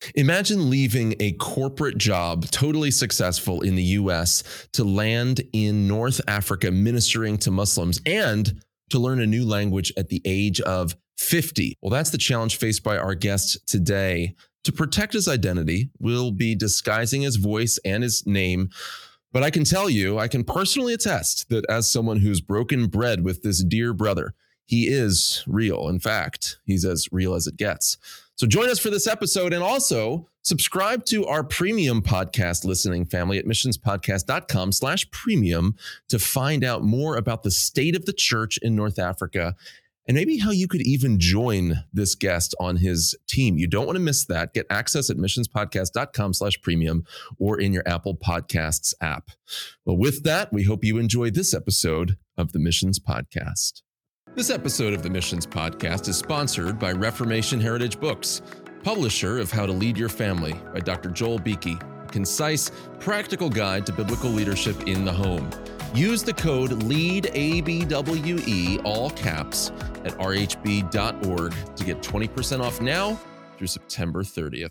Imagine leaving a corporate job, totally successful in the US, to land in North Africa ministering to Muslims and to learn a new language at the age of 50. Well, that's the challenge faced by our guest today. To protect his identity, we'll be disguising his voice and his name. But I can tell you, I can personally attest that as someone who's broken bread with this dear brother, he is real. In fact, he's as real as it gets. So join us for this episode and also subscribe to our premium podcast listening family at missionspodcast.com/premium to find out more about the state of the church in North Africa and maybe how you could even join this guest on his team. You don't want to miss that. Get access at missionspodcast.com/premium or in your Apple Podcasts app. Well, with that, we hope you enjoy this episode of the Missions Podcast. This episode of the Missions Podcast is sponsored by Reformation Heritage Books, publisher of How to Lead Your Family by Dr. Joel Beeke, a concise, practical guide to biblical leadership in the home. Use the code LEADABWE, all caps, at rhb.org to get 20% off now through September 30th.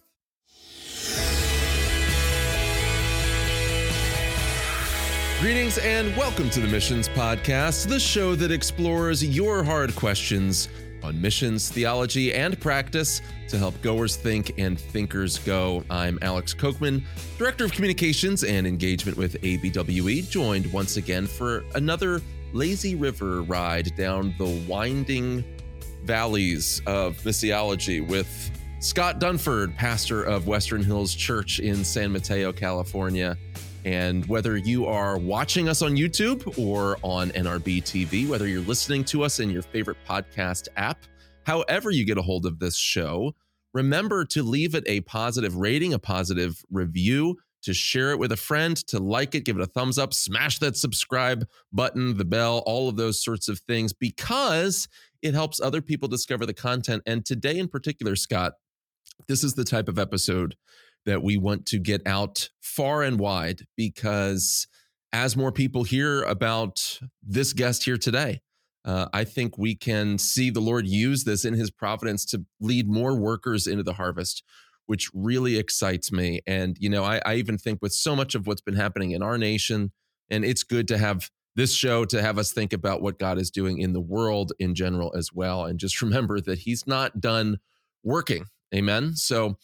Greetings and welcome to the Missions Podcast, the show that explores your hard questions on missions, theology, and practice to help goers think and thinkers go. I'm Alex Kochman, Director of Communications and Engagement with ABWE, joined once again for another lazy river ride down the winding valleys of missiology with Scott Dunford, pastor of Western Hills Church in San Mateo, California. And whether you are watching us on YouTube or on NRB TV, whether you're listening to us in your favorite podcast app, however you get a hold of this show, remember to leave it a positive rating, a positive review, to share it with a friend, to like it, give it a thumbs up, smash that subscribe button, the bell, all of those sorts of things, because it helps other people discover the content. And today in particular, Scott, this is the type of episode that we want to get out far and wide, because as more people hear about this guest here today, I think we can see the Lord use this in his providence to lead more workers into the harvest, which really excites me. And, you know, I even think with so much of what's been happening in our nation, and it's good to have this show to have us think about what God is doing in the world in general as well. And just remember that he's not done working. Amen. So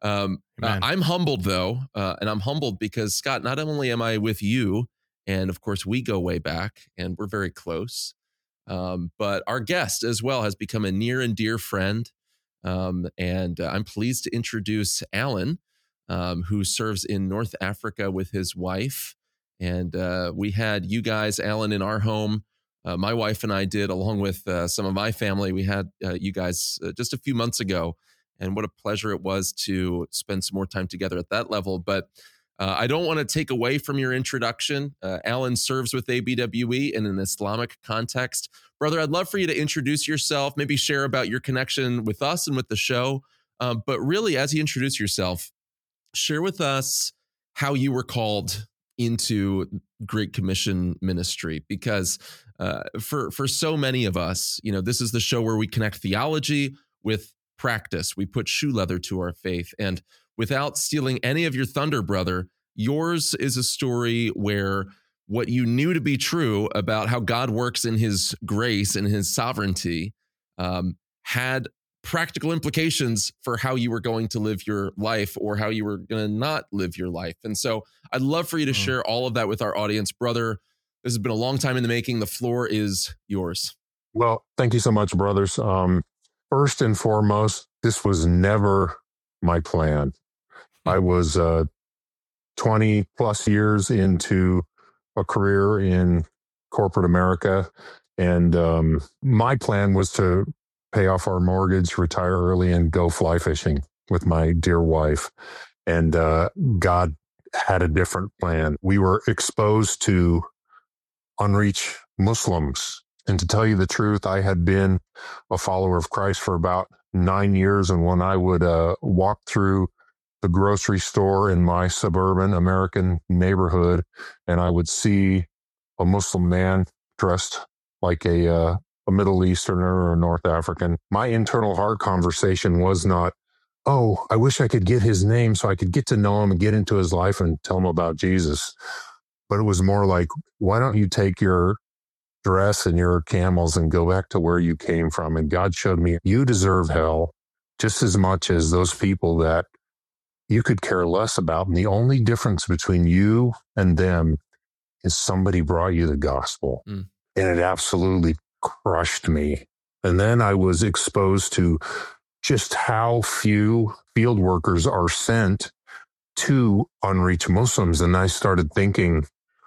I'm humbled, though, and I'm humbled because, Scott, not only am I with you, and of course, we go way back and we're very close, but our guest as well has become a near and dear friend. And I'm pleased to introduce Alan, who serves in North Africa with his wife. And we had you guys, Alan, in our home. My wife and I did, along with some of my family. We had you guys just a few months ago. And what a pleasure it was to spend some more time together at that level. But I don't want to take away from your introduction. Alan serves with ABWE in an Islamic context. Brother, I'd love for you to introduce yourself, maybe share about your connection with us and with the show. But really, as you introduce yourself, share with us how you were called into Great Commission ministry. Because for so many of us, you know, this is the show where we connect theology with practice. We put shoe leather to our faith. And without stealing any of your thunder, brother, yours is a story where what you knew to be true about how God works in his grace and his sovereignty had practical implications for how you were going to live your life or how you were going to not live your life. And so I'd love for you to share all of that with our audience. Brother, this has been a long time in the making. The floor is yours. Well, thank you so much, brothers. First and foremost, this was never my plan. I was 20 plus years into a career in corporate America, and my plan was to pay off our mortgage, retire early, and go fly fishing with my dear wife. And God had a different plan. We were exposed to unreached Muslims. And to tell you the truth, I had been a follower of Christ for about 9 years. And when I would walk through the grocery store in my suburban American neighborhood, and I would see a Muslim man dressed like a Middle Easterner or North African, my internal heart conversation was not, oh, I wish I could get his name so I could get to know him and get into his life and tell him about Jesus. But it was more like, why don't you take your dress and your camels and go back to where you came from? And God showed me, you deserve hell just as much as those people that you could care less about. And the only difference between you and them is somebody brought you the gospel. And it absolutely crushed me. And then I was exposed to just how few field workers are sent to unreached Muslims. And I started thinking,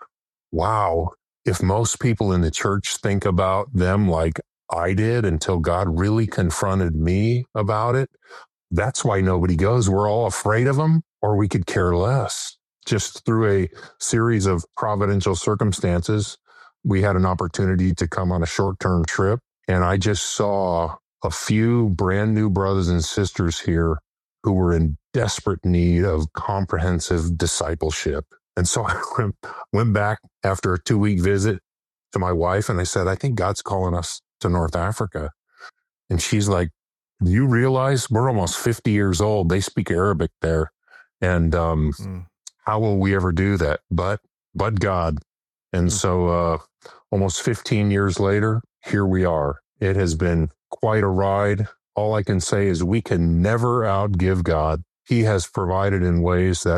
wow, if most people in the church think about them like I did until God really confronted me about it, that's why nobody goes. We're all afraid of them, or we could care less. Just through a series of providential circumstances, we had an opportunity to come on a short-term trip, and I just saw a few brand new brothers and sisters here who were in desperate need of comprehensive discipleship. And so I went back after a 2-week visit to my wife, and I said, I think God's calling us to North Africa. And she's like, do you realize we're almost 50 years old? They speak Arabic there. And how will we ever do that? But God. And so almost 15 years later, here we are. It has been quite a ride. All I can say is we can never outgive God. He has provided in ways that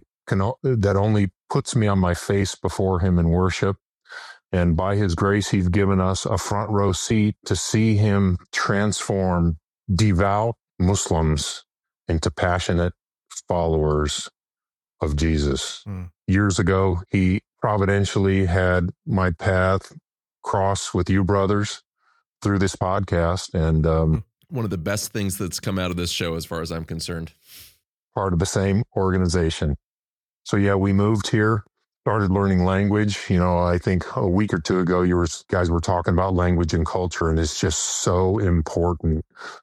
that only puts me on my face before him in worship. And by his grace, he's given us a front row seat to see him transform devout Muslims into passionate followers of Jesus. Years ago, he providentially had my path cross with you brothers through this podcast. And one of the best things that's come out of this show, as far as I'm concerned. Part of the same organization. So yeah, we moved here, started learning language. You know, I think a week or two ago, you guys were talking about language and culture, and it's just so important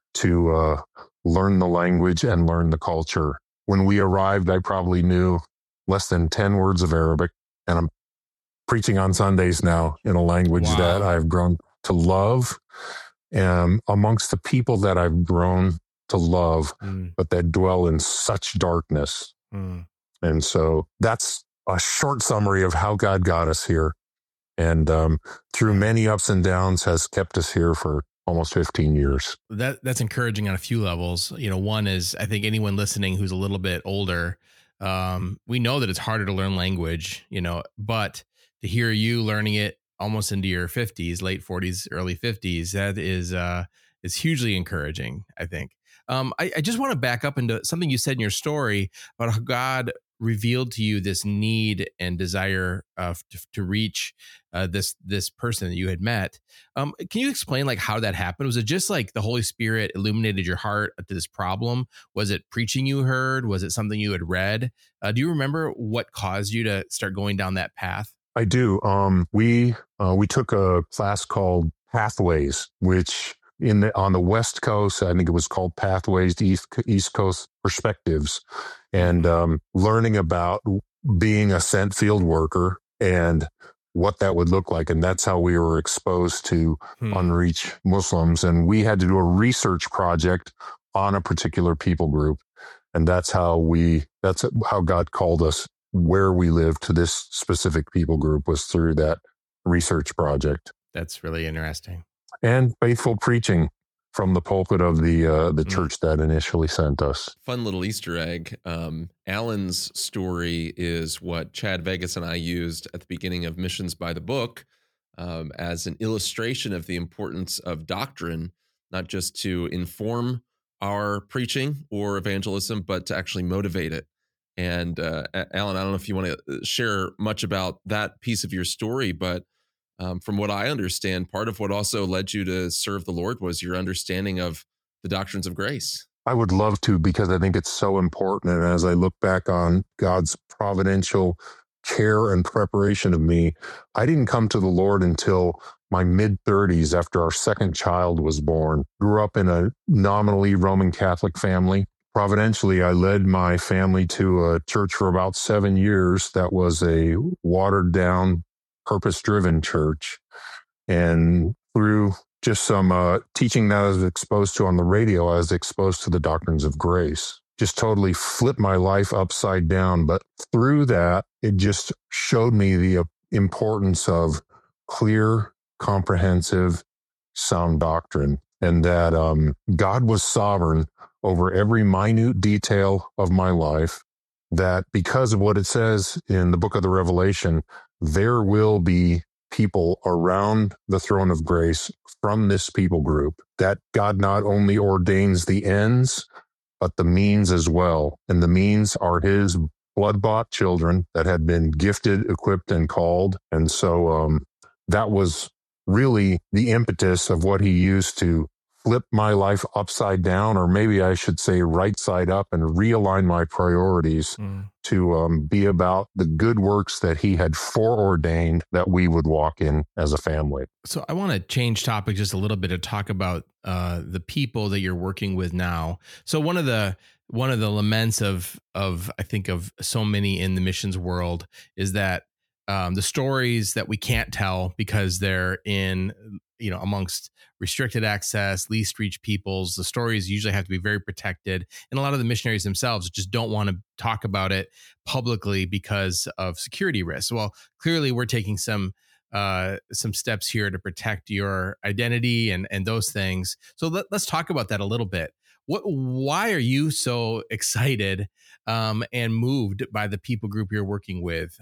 to learn the language and learn the culture. When we arrived, I probably knew less than 10 words of Arabic, and I'm preaching on Sundays now in a language that I've grown to love, and amongst the people that I've grown to love, but that dwell in such darkness. And so that's a short summary of how God got us here. And through many ups and downs has kept us here for almost 15 years. That's encouraging on a few levels. You know, one is, I think anyone listening who's a little bit older, we know that it's harder to learn language, you know, but to hear you learning it almost into your 50s, late 40s, early 50s, that is hugely encouraging, I think. I just want to back up into something you said in your story about how God revealed to you this need and desire to reach this person that you had met. Can you explain like how that happened? Was it just like the Holy Spirit illuminated your heart to this problem? Was it preaching you heard? Was it something you had read? Do you remember what caused you to start going down that path? I do. We took a class called Pathways, which on the West Coast, I think it was called Pathways to East Coast Perspectives, and learning about being a sent field worker and what that would look like. And that's how we were exposed to unreached Muslims. And we had to do a research project on a particular people group. And that's how God called us where we live to this specific people group, was through that research project. That's really interesting. And faithful preaching from the pulpit of the church that initially sent us. Fun little Easter egg. Alan's story is what Chad Vegas and I used at the beginning of Missions by the Book as an illustration of the importance of doctrine, not just to inform our preaching or evangelism, but to actually motivate it. And Alan, I don't know if you want to share much about that piece of your story, but from what I understand, part of what also led you to serve the Lord was your understanding of the doctrines of grace. I would love to, because I think it's so important. And as I look back on God's providential care and preparation of me, I didn't come to the Lord until my mid-30s, after our second child was born. Grew up in a nominally Roman Catholic family. Providentially, I led my family to a church for about 7 years that was a watered-down, purpose-driven church. And through just some teaching that I was exposed to on the radio. I was exposed to the doctrines of grace. Just totally flipped my life upside down. But through that, it just showed me the importance of clear, comprehensive, sound doctrine, and that God was sovereign over every minute detail of my life, that because of what it says in the book of the Revelation, there will be people around the throne of grace from this people group, that God not only ordains the ends, but the means as well. And the means are his blood-bought children that had been gifted, equipped, and called. And so that was really the impetus of what he used to flip my life upside down, or maybe I should say right side up, and realign my priorities to be about the good works that he had foreordained that we would walk in as a family. So I want to change topic just a little bit to talk about the people that you're working with now. So one of the laments of I think of so many in the missions world is that the stories that we can't tell because they're in, amongst restricted access, least reach peoples, the stories usually have to be very protected. And a lot of the missionaries themselves just don't want to talk about it publicly because of security risks. Well, clearly we're taking some steps here to protect your identity and those things. So let's talk about that a little bit. Why are you so excited and moved by the people group you're working with?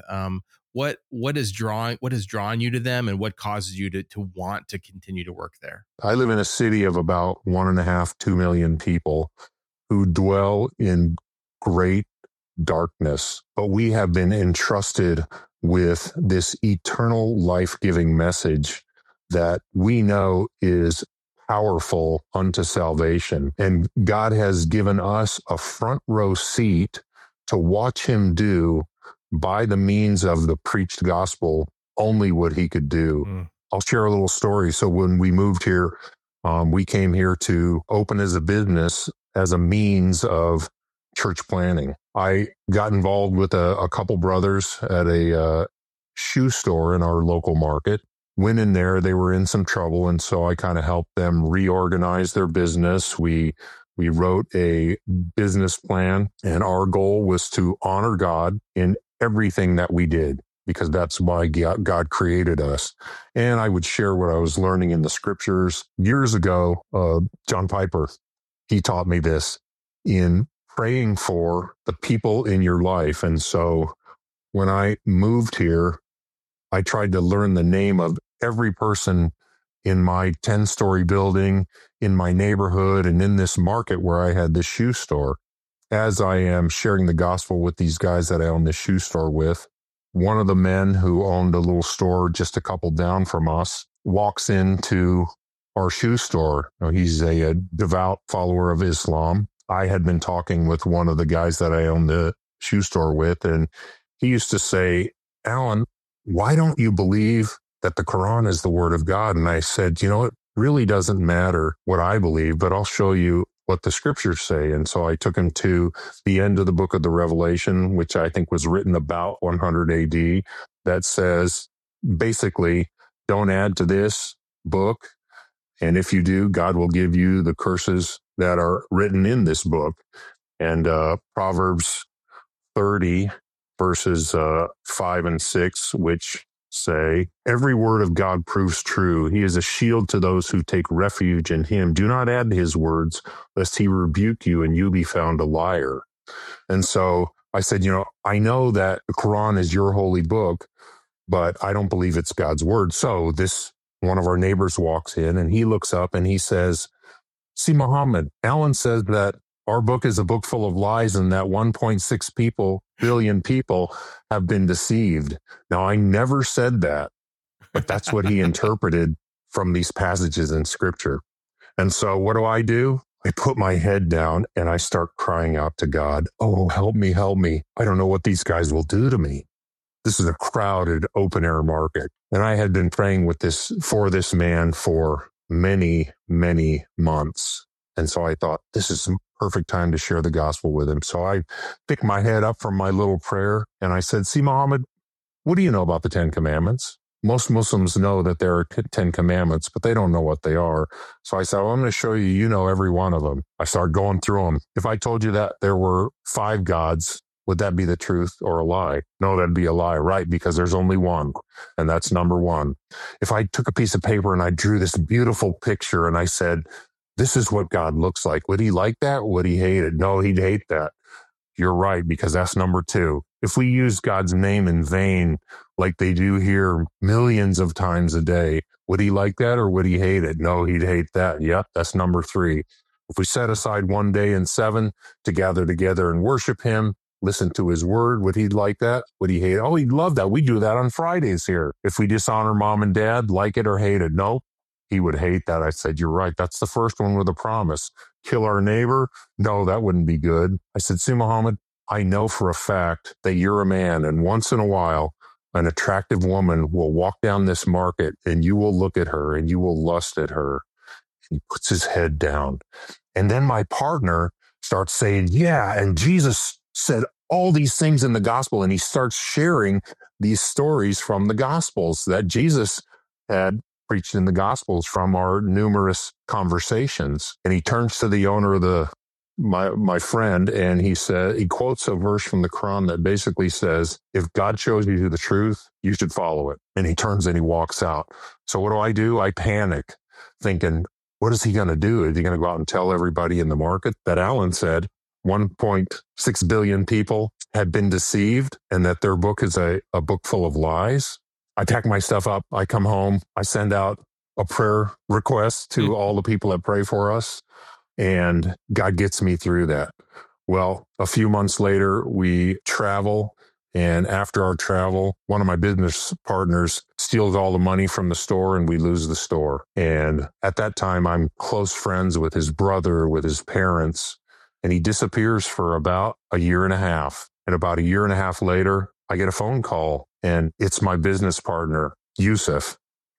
What has drawn you to them, and what causes you to want to continue to work there? I live in a city of about 1.5, 2 million people who dwell in great darkness, but we have been entrusted with this eternal life-giving message that we know is powerful unto salvation. And God has given us a front row seat to watch him do, by the means of the preached gospel, only what he could do. I'll share a little story. So when we moved here, we came here to open as a business as a means of church planning. I got involved with a couple brothers at a shoe store in our local market. Went in there, they were in some trouble, and so I kind of helped them reorganize their business. We wrote a business plan, and our goal was to honor God in everything that we did, because that's why God created us. And I would share what I was learning in the scriptures. Years ago, John Piper, he taught me this in praying for the people in your life. And so when I moved here, I tried to learn the name of every person in my 10-story building, in my neighborhood, and in this market where I had this shoe store. As I am sharing the gospel with these guys that I own this shoe store with, one of the men who owned a little store just a couple down from us walks into our shoe store. He's a devout follower of Islam. I had been talking with one of the guys that I own the shoe store with, and he used to say, "Alan, why don't you believe that the Quran is the word of God?" And I said, it really doesn't matter what I believe, but I'll show you what the scriptures say. And so I took him to the end of the book of the Revelation, which I think was written about 100 AD, that says, basically, don't add to this book. And if you do, God will give you the curses that are written in this book. And Proverbs 30, verses 5 and 6, which say, every word of God proves true. He is a shield to those who take refuge in him. Do not add to his words, lest he rebuke you and you be found a liar. And so I said, I know that the Quran is your holy book, but I don't believe it's God's word. So one of our neighbors walks in and he looks up and he says, "See, Muhammad, Alan says that our book is a book full of lies and that 1.6 billion people have been deceived." Now, I never said that, but that's what he interpreted from these passages in scripture. And so what do? I put my head down and I start crying out to God, "Oh, help me, help me. I don't know what these guys will do to me." This is a crowded open air market. And I had been praying for this man for many, many months. And so I thought, this is the perfect time to share the gospel with him. So I picked my head up from my little prayer and I said, "See, Muhammad, what do you know about the 10 Commandments?" most Muslims know that there are 10 commandments, but they don't know what they are. So I said, well, I'm going to show you, you know, every one of them. I started going through them. If I told you that there were 5 gods, would that be the truth or a lie? No, that'd be a lie, right? Because there's only one, and that's number 1. If I took a piece of paper and I drew this beautiful picture and I said, this is what God looks like, would he like that? Would he hate it? No, he'd hate that. You're right, because that's number 2. If we use God's name in vain, like they do here millions of times a day, would he like that or would he hate it? No, he'd hate that. Yep, that's number 3. If we set aside one day in 7 to gather together and worship him, listen to his word, would he like that? Would he hate it? Oh, he'd love that. We do that on Fridays here. If we dishonor mom and dad, like it or hate it? No, he would hate that. I said, you're right. That's the first one with a promise. Kill our neighbor? No, that wouldn't be good. I said, see, Muhammad, I know for a fact that you're a man, and once in a while, an attractive woman will walk down this market and you will look at her and you will lust at her. He puts his head down. And then my partner starts saying, yeah, and Jesus said all these things in the gospel, and he starts sharing these stories from the gospels that Jesus had preached in the gospels from our numerous conversations. And he turns to the owner of my friend, and he quotes a verse from the Quran that basically says, if God shows you the truth, you should follow it. And he turns and he walks out. So what do? I panic, thinking, what is he going to do? Is he going to go out and tell everybody in the market that Alan said 1.6 billion people had been deceived and that their book is a book full of lies? I pack my stuff up. I come home. I send out a prayer request to all the people that pray for us. And God gets me through that. Well, a few months later, we travel. And after our travel, one of my business partners steals all the money from the store and we lose the store. And at that time, I'm close friends with his brother, with his parents, and he disappears for about a year and a half. And about a year and a half later, I get a phone call, and it's my business partner, Yusuf.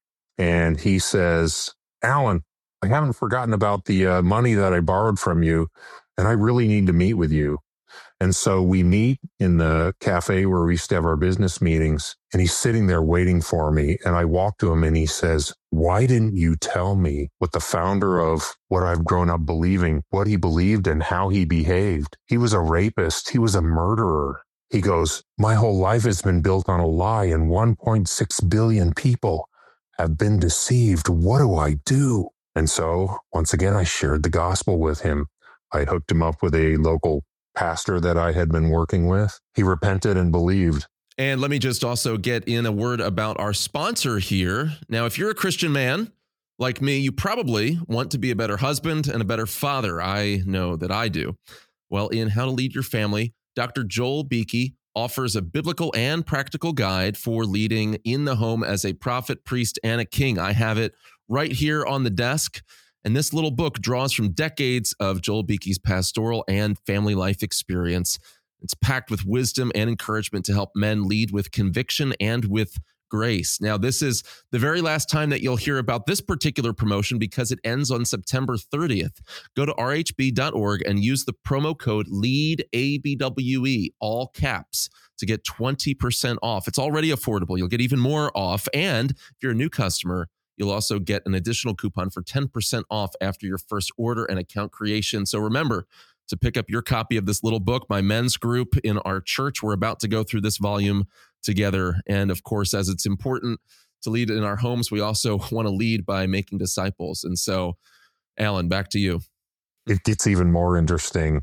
And he says, Alan, I haven't forgotten about the money that I borrowed from you, and I really need to meet with you. And so we meet in the cafe where we used to have our business meetings, and he's sitting there waiting for me. And I walk to him and he says, why didn't you tell me what the founder of what I've grown up believing, what he believed and how he behaved? He was a rapist. He was a murderer. He goes, my whole life has been built on a lie, and 1.6 billion people have been deceived. What do I do? And so once again, I shared the gospel with him. I hooked him up with a local pastor that I had been working with. He repented and believed. And let me just also get in a word about our sponsor here. Now, if you're a Christian man like me, you probably want to be a better husband and a better father. I know that I do. Well, in How to Lead Your Family, Dr. Joel Beeke offers a biblical and practical guide for leading in the home as a prophet, priest, and a king. I have it right here on the desk. And this little book draws from decades of Joel Beeke's pastoral and family life experience. It's packed with wisdom and encouragement to help men lead with conviction and with grace. Now, this is the very last time that you'll hear about this particular promotion because it ends on September 30th. Go to rhb.org and use the promo code LEADABWE, all caps, to get 20% off. It's already affordable. You'll get even more off. And if you're a new customer, you'll also get an additional coupon for 10% off after your first order and account creation. So remember to pick up your copy of this little book. My men's group in our church, we're about to go through this volume together. And of course, as it's important to lead in our homes, we also want to lead by making disciples. And so, Alan, back to you. It gets even more interesting.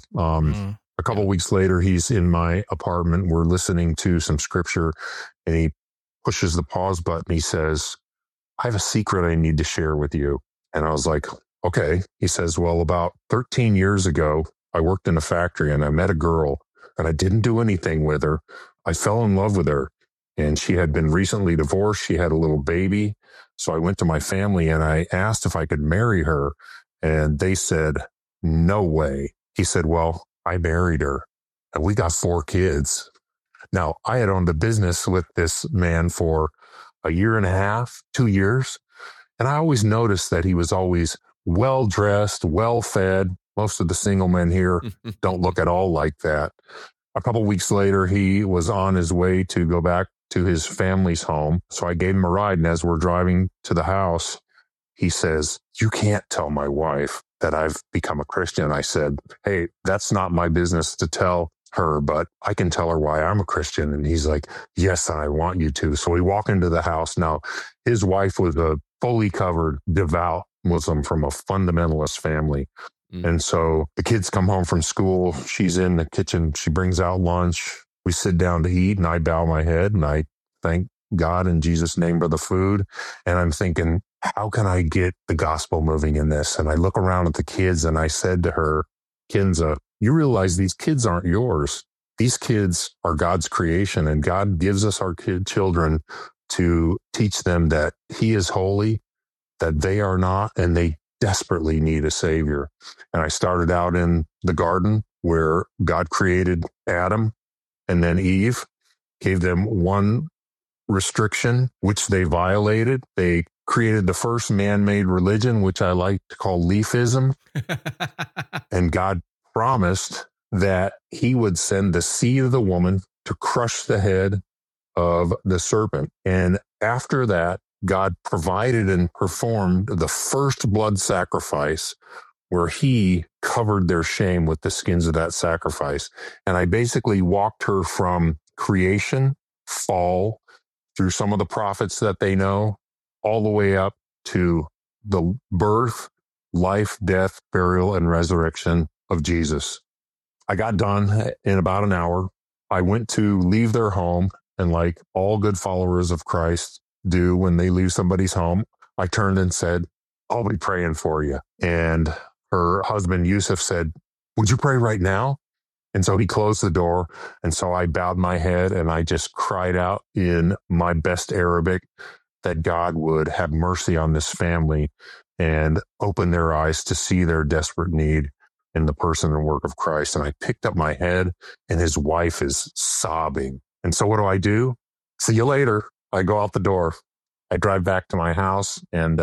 A couple weeks later, he's in my apartment. We're listening to some scripture, and he pushes the pause button. He says, I have a secret I need to share with you. And I was like, okay. He says, well, about 13 years ago, I worked in a factory and I met a girl and I didn't do anything with her. I fell in love with her, and she had been recently divorced. She had a little baby. So I went to my family and I asked if I could marry her. And they said, no way. He said, well, I married her and we got 4 kids. Now, I had owned a business with this man for a year and a half, 2 years. And I always noticed that he was always well-dressed, well-fed. Most of the single men here don't look at all like that. A couple weeks later, he was on his way to go back to his family's home. So I gave him a ride. And as we're driving to the house, he says, "You can't tell my wife that I've become a Christian." I said, "Hey, that's not my business to tell her, but I can tell her why I'm a Christian." And he's like, "Yes, I want you to." So we walk into the house. Now, his wife was a fully covered, devout Muslim from a fundamentalist family. And so the kids come home from school. She's in the kitchen. She brings out lunch. We sit down to eat, and I bow my head and I thank God in Jesus' name for the food. And I'm thinking, how can I get the gospel moving in this? And I look around at the kids and I said to her, "Kinza, you realize these kids aren't yours. These kids are God's creation, and God gives us our children to teach them that he is holy, that they are not, and they desperately need a savior." And I started out in the garden where God created Adam and then Eve, gave them one restriction, which they violated. They created the first man-made religion, which I like to call leafism. And God promised that he would send the seed of the woman to crush the head of the serpent. And after that, God provided and performed the first blood sacrifice where he covered their shame with the skins of that sacrifice. And I basically walked her from creation, fall, through some of the prophets that they know, all the way up to the birth, life, death, burial, and resurrection of Jesus. I got done in about an hour. I went to leave their home, and like all good followers of Christ do when they leave somebody's home, I turned and said, "I'll be praying for you." And her husband, Yusuf, said, "Would you pray right now?" And so he closed the door. And so I bowed my head and I just cried out in my best Arabic that God would have mercy on this family and open their eyes to see their desperate need in the person and work of Christ. And I picked up my head and his wife is sobbing. And so what do? "See you later." I go out the door. I drive back to my house and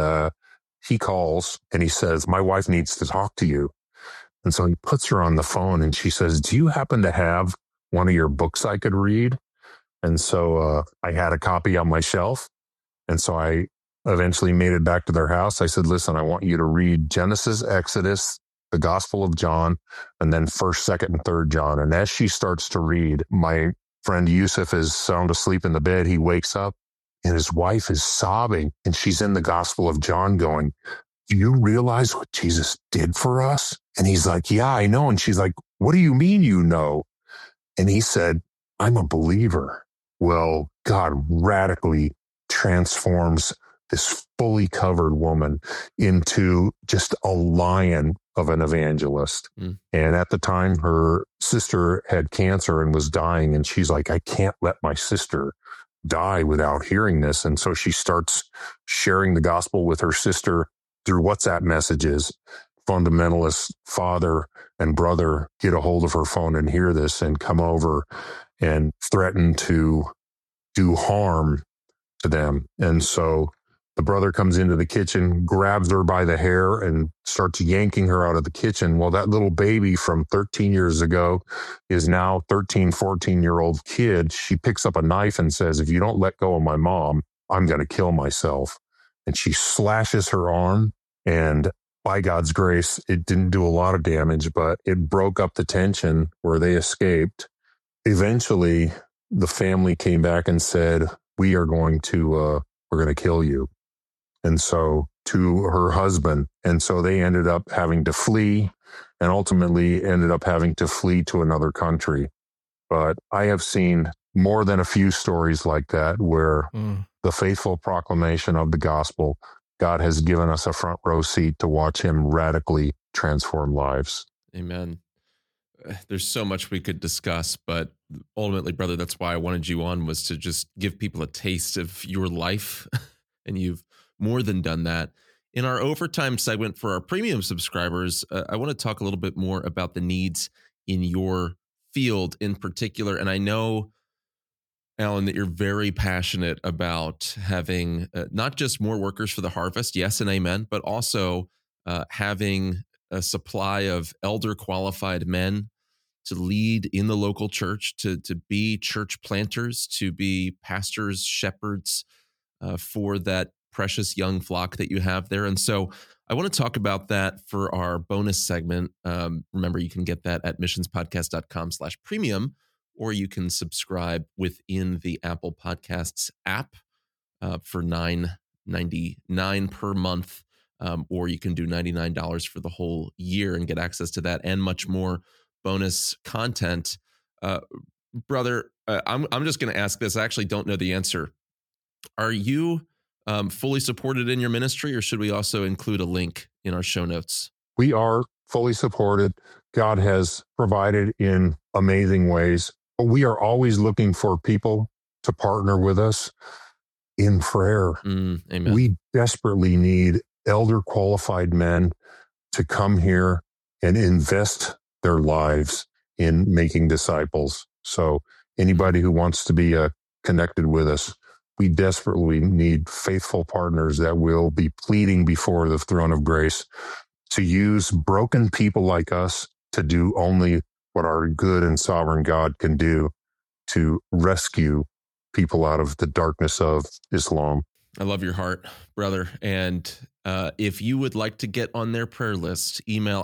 he calls and he says, "My wife needs to talk to you." And so he puts her on the phone and she says, "Do you happen to have one of your books I could read?" And so I had a copy on my shelf. And so I eventually made it back to their house. I said, "Listen, I want you to read Genesis, Exodus, the Gospel of John, and then 1st, 2nd, and 3rd John." And as she starts to read, my friend Yusuf is sound asleep in the bed. He wakes up and his wife is sobbing. And she's in the Gospel of John going, "Do you realize what Jesus did for us?" And he's like, "Yeah, I know." And she's like, "What do you mean you know?" And he said, "I'm a believer." Well, God radically transforms this fully covered woman into just a lion of an evangelist. And at the time, her sister had cancer and was dying. And she's like, "I can't let my sister die without hearing this." And so she starts sharing the gospel with her sister through WhatsApp messages. Fundamentalist father and brother get a hold of her phone and hear this and come over and threaten to do harm to them. And so the brother comes into the kitchen, grabs her by the hair and starts yanking her out of the kitchen. Well, that little baby from 13 years ago is now 13, 14-year-old kid. She picks up a knife and says, "If you don't let go of my mom, I'm going to kill myself." And she slashes her arm, and by God's grace, it didn't do a lot of damage, but it broke up the tension where they escaped. Eventually, the family came back and said, we're going to kill you." And so to her husband. And so they ended up having to flee and ultimately ended up having to flee to another country. But I have seen more than a few stories like that where the faithful proclamation of the gospel, God has given us a front row seat to watch him radically transform lives. Amen. There's so much we could discuss, but ultimately, brother, that's why I wanted you on, was to just give people a taste of your life. And you've more than done that. In our overtime segment for our premium subscribers, I want to talk a little bit more about the needs in your field in particular. And I know, Alan, that you're very passionate about having not just more workers for the harvest, yes and amen, but also having a supply of elder qualified men lead in the local church, to be church planters, to be pastors, shepherds for that precious young flock that you have there. And so I want to talk about that for our bonus segment. Remember, you can get that at missionspodcast.com/premium, or you can subscribe within the Apple Podcasts app for $9.99 per month, or you can do $99 for the whole year and get access to that and much more bonus content. Brother, I'm just going to ask this. I actually don't know the answer. Are you fully supported in your ministry, or should we also include a link in our show notes? We are fully supported. God has provided in amazing ways. We are always looking for people to partner with us in prayer. Amen. We desperately need elder qualified men to come here and invest their lives in making disciples. So anybody who wants to be connected with us, we desperately need faithful partners that will be pleading before the throne of grace to use broken people like us to do only what our good and sovereign God can do, to rescue people out of the darkness of Islam. I love your heart, brother. And if you would like to get on their prayer list, email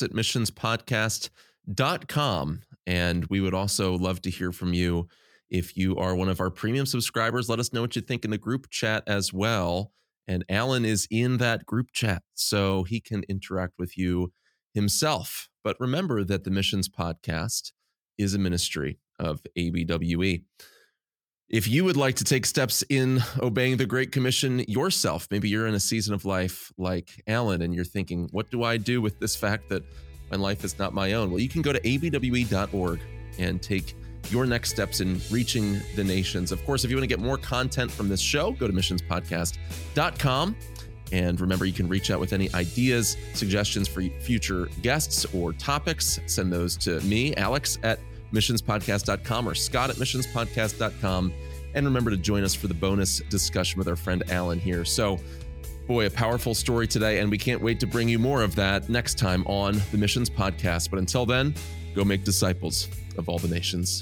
alex@missionspodcast.com. And we would also love to hear from you. If you are one of our premium subscribers, let us know what you think in the group chat as well. And Alan is in that group chat, so he can interact with you himself. But remember that the Missions Podcast is a ministry of ABWE. If you would like to take steps in obeying the Great Commission yourself, maybe you're in a season of life like Alan and you're thinking, what do I do with this fact that my life is not my own? Well, you can go to abwe.org and take your next steps in reaching the nations. Of course, if you want to get more content from this show, go to missionspodcast.com. And remember, you can reach out with any ideas, suggestions for future guests or topics. Send those to me, Alex, at missionspodcast.com, or Scott at missionspodcast.com. And remember to join us for the bonus discussion with our friend Alan here. So, boy, a powerful story today, and we can't wait to bring you more of that next time on the Missions Podcast. But until then, go make disciples of all the nations.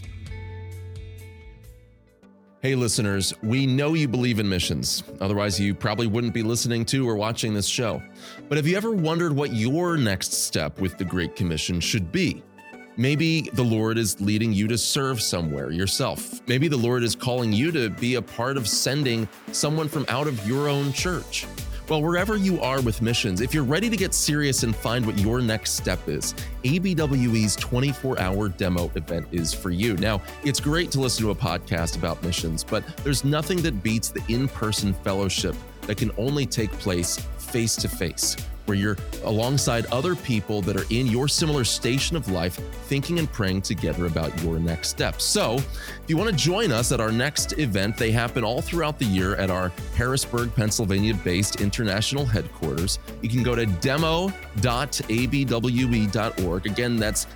Hey, listeners, we know you believe in missions. Otherwise, you probably wouldn't be listening to or watching this show. But have you ever wondered what your next step with the Great Commission should be? Maybe the Lord is leading you to serve somewhere yourself. Maybe the Lord is calling you to be a part of sending someone from out of your own church. Well, wherever you are with missions, if you're ready to get serious and find what your next step is, ABWE's 24-hour demo event is for you. Now, it's great to listen to a podcast about missions, but there's nothing that beats the in-person fellowship that can only take place face-to-face, where you're alongside other people that are in your similar station of life, thinking and praying together about your next steps. So if you want to join us at our next event, they happen all throughout the year at our Harrisburg, Pennsylvania-based international headquarters. You can go to demo.abwe.org. Again, that's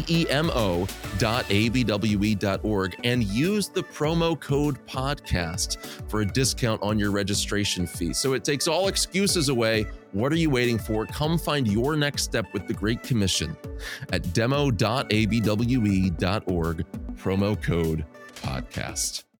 demo.abwe.org, and use the promo code podcast for a discount on your registration fee. So it takes all excuses away. What are you waiting for? Come find your next step with the Great Commission at demo.abwe.org, promo code podcast.